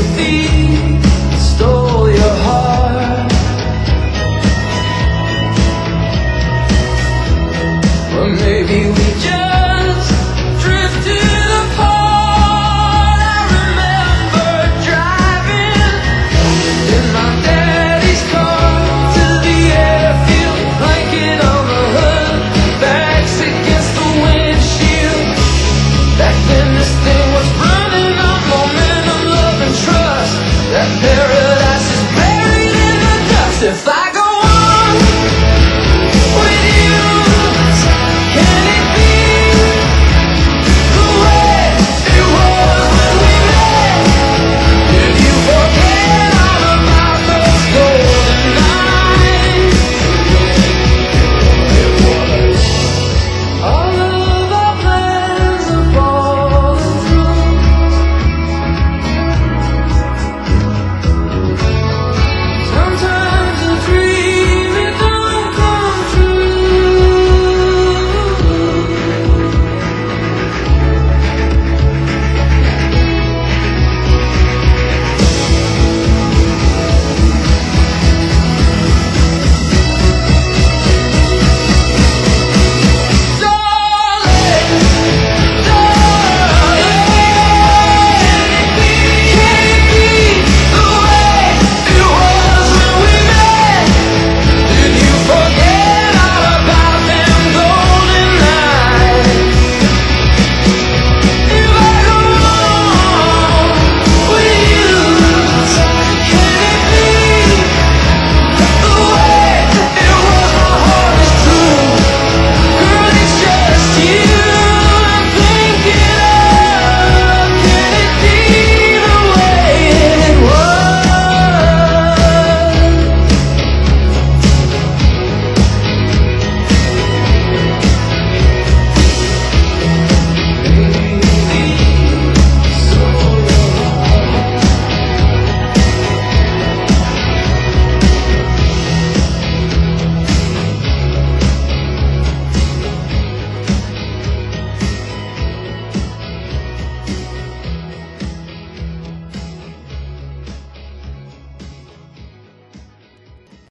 thief stole your heart. Or maybe we just drifted apart. I remember driving in my daddy's car to the airfield, blanket on the hood, backs against the windshield. Back then this thing was running on momentum, love and trust. That paradise is buried in the dust. If I